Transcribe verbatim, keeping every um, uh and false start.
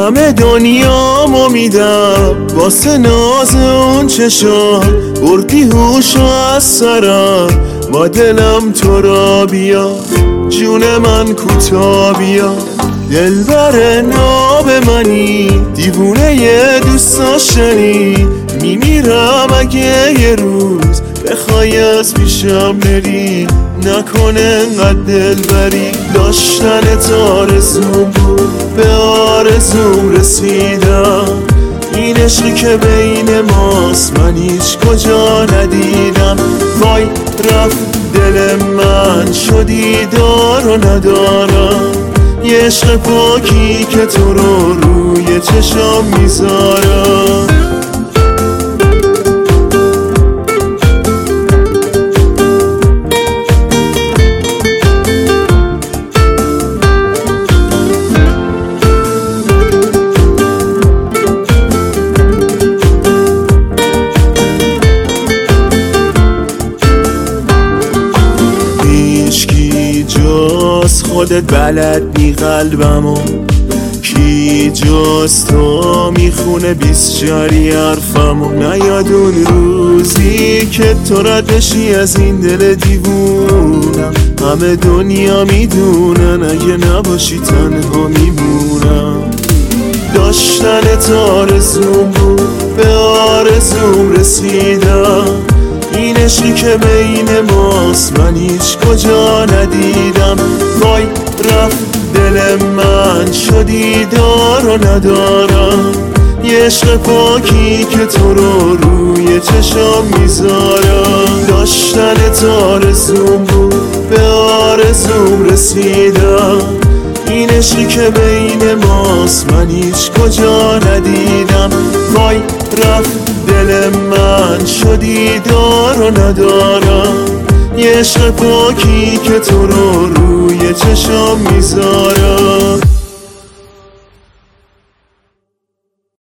همه دنیامو میدم واسه ناز اون چشات، بردی هوشو از سرم با دلم تو را بیا، جون من کوتا بیا. دلبر ناب منی، دیوونه ی دوست داشتنی، میمیرم اگه یه روز بخوای از پیشم بری، نکنه انقدر دلبری. داشتن آرزوم بود، به آرزوم رسیدم، این عشقی که بین ماست من هیچ کجا ندیدم. وای رفت دل من، شدی دار و ندارم، یه عشق پاکی که تو رو روی چشام میذارم. جاست خودت بلد نی قلبمو، کی جاست تو میخونه بیست جاری حرفمو. نیاد اون روزی که تو رد بشی از این دل دیوونم، همه دنیا میدونن اگه نباشی تنها میمونم. داشتن آرزوم بود، به آرزوم رسیدم، این عشقی که بین ماست من هیچ کجا ندیدم. وای رفت دل من، شدی دار و ندارم، یه عشق پاکی که تو رو روی چشام میذارم. داشتن آرزوم بود، به آرزوم رسیدم، این عشقی که بین ماست من هیچ کجا ندیدم. وای رفت دل من، شدی دار و ندارم، یه عشق پاکی که تو رو روی چشام میذارم.